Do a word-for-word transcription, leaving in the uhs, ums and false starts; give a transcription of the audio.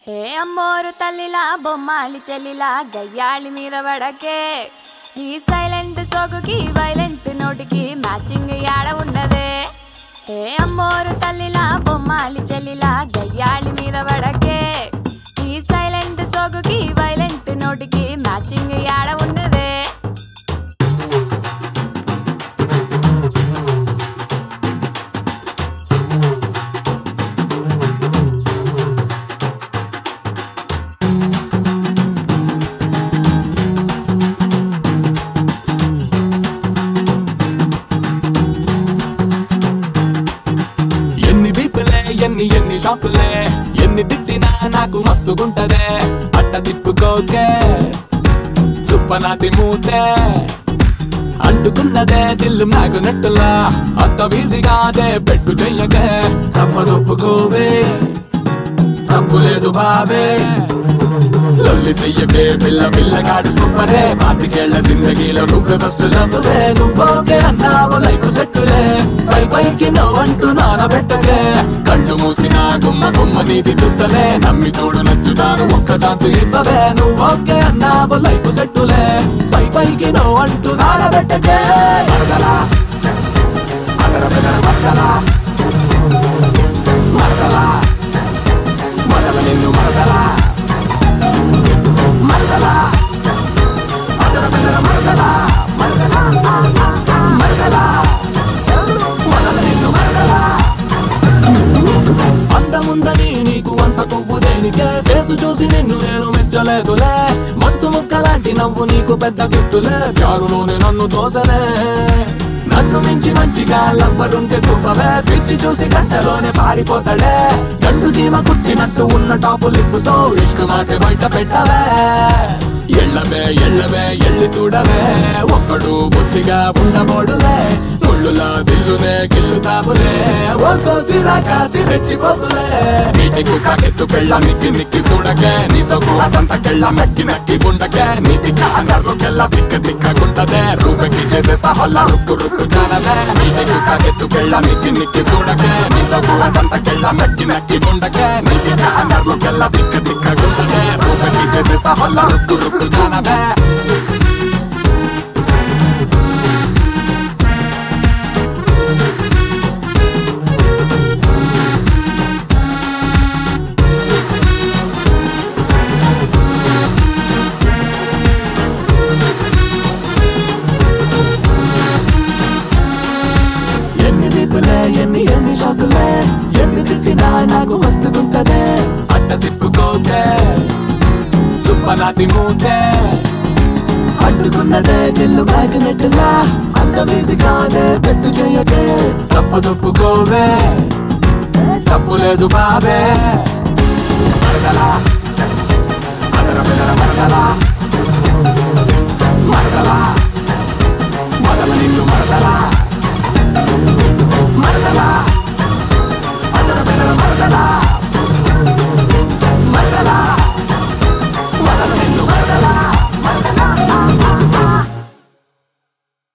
హే అమ్మోరు తల్లిలా బొమ్మాలి చెల్లిలా గయ్యాళి మీద పడకే ఈ సైలెంట్ సోగుకి వైలెంట్ నోటికి మ్యాచింగ్ యాడ ఉన్నదే. హే అమ్మోరు తల్లిలా బొమ్మాలి చెల్లిలా గయ్యాళి మీద పడకే ఈ సైలెంట్ సోగుకి వైలెంట్ నోటికి మ్యాచింగ్ యాడ ఉన్నదే. ఎన్ని ఎన్ని షాకులే ఎన్ని తిట్టినా నాకు మస్తుగుంటదే. అట్ట తిప్పుకోకే చుప్పనాతి మూతే అంటుకున్నదే దిల్లు నాగునట్టులా అంత ఈజీగాదే పెట్టు చెయ్యకే. తప్పదొప్పుకోవే తప్పు లేదు బావే లొల్లి చెయ్యకే పిల్ల పిల్లగాడు సూపరే. పాతికేళ్ల జిందగీలో నువ్వు ఫస్ట్ లవ్వే. నువ్వోకే అన్నావు లైఫ్ సెట్టులే పై పైకి నవ్వంటూ నానబెట్టకే. కళ్ళు మూసినా గుమ్మ గుమ్మ నీది చూస్తలే నమ్మి చూడు నచ్చుతాను ఒక్క ఛాన్స్ ఇవ్వవే. నువ్వోకే అన్నావు లైఫ్ సెట్టులే పై పైకి నవ్వంటూ నానబెట్టకే. మరదలా అదర బెదర మరదలా మరదలా మరదల నిన్ను మరదలా మరదలా అదర బెదర మరదలా మరదలా మరదలా మరదల నిన్ను మరదలా. అందముందని నీకు అంత కొవ్వు దేనికే. ఫేసు చూసి నిన్ను నేను మెచ్చలేదులే. మంచు ముక్కలాంటి నవ్వు నీకు పెద్ద గిఫ్టులే. ప్యారులోనే నన్ను తోసలే. నన్ను మించి మంచిగా లవ్వరుంటే చూపవే. పిచ్చి చూసి గంటలోనే పారిపోతాడే. గండు చీమ కుట్టినట్టు ఉన్న టాపు లిప్పుతో ఇష్క మాట బయట పెట్టవే. ఎళ్ళవే ఎళ్ళవే ఎళ్ళి చూడవే ఒక్కడు బుద్ధిగా ఉండబోడులే. ముళ్ళులా దిల్లునే గిల్లుతావులే ఓ సోసిరా కాసి రెచ్చిపోతులే. నీటికి కాకెత్తు పెళ్ళ నిక్కి నిక్కి చూడకే. నీ సొగ్గు అసంతకెళ్ళ మెక్కి నక్కి గుండకే. నీటికి అన్నర్రుకెళ్ళ తిక్క తిక్కగుంటదే. రూపెక్కి చేసేస్తా హొల్ల రుక్కు రుక్కు జానవే. నీటికి కాకెత్తు పెళ్ళ నిక్కి నిక్కి చూడకే. నీ సొగ్గు అసంతకెళ్ళ మెక్కి నక్కి గుండకే. నీటికి అన్నర్రుకెళ్ళ తిక్క తిక్కగుంటదే. రూపెక్కి చేసేస్తా హొల్ల రుక్కు రుక్కు జానవే. ఎన్ని ఎన్ని షాకులే ఎన్ని తిట్టినా నాకు మస్తుగుంటదే. అట్ట తిప్పుకోకే చుప్పనాతి మూతే అడ్డుకున్నదే దిల్లు మ్యాగ్నెట్లా అంత వీసి కాదే పెట్టు చెయ్యకే. తప్పదొప్పుకోవే తప్పు లేదు బాబే మరదలా అదర బెదర